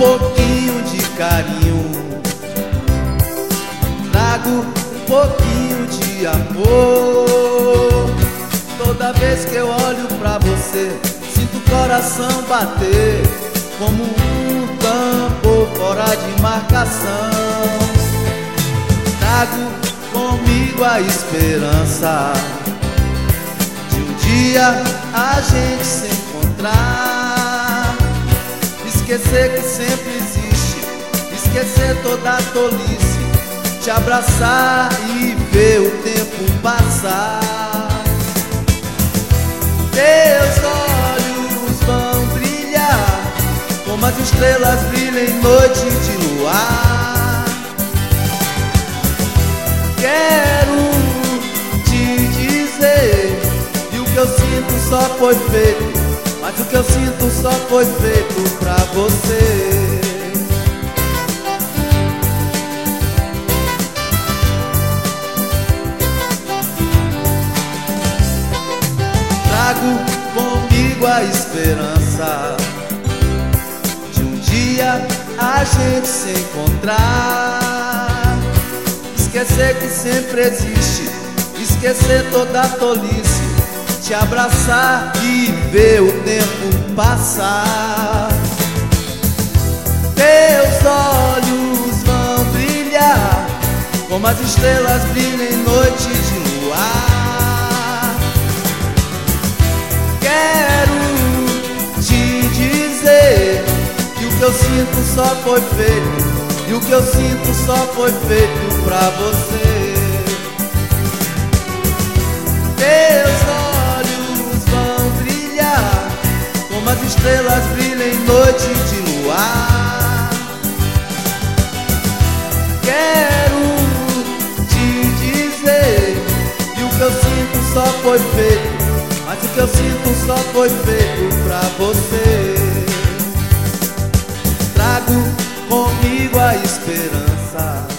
pouquinho de carinho, trago um pouquinho de amor. Toda vez que eu olho pra você, sinto o coração bater como um tambor fora de marcação. Trago comigo a esperança de um dia a gente se encontrar, esquecer que sempre existe, esquecer toda a tolice, te abraçar e ver o tempo passar. Teus olhos vão brilhar como as estrelas brilham em noite de luar. Quero te dizer que o que eu sinto só foi feito, mas o que eu sinto só foi feito pra você. Trago comigo a esperança de um dia a gente se encontrar, esquecer que sempre existe, esquecer toda a tolice, te abraçar e ver o tempo passar. Teus olhos vão brilhar como as estrelas brilham em noite de luar. Quero te dizer que o que eu sinto só foi feito, e o que eu sinto só foi feito pra você. Teus olhos vão brilhar como as estrelas brilham em noite de luar. Quero te dizer que o que eu sinto só foi feito, mas o que eu sinto só foi feito pra você. Trago comigo a esperança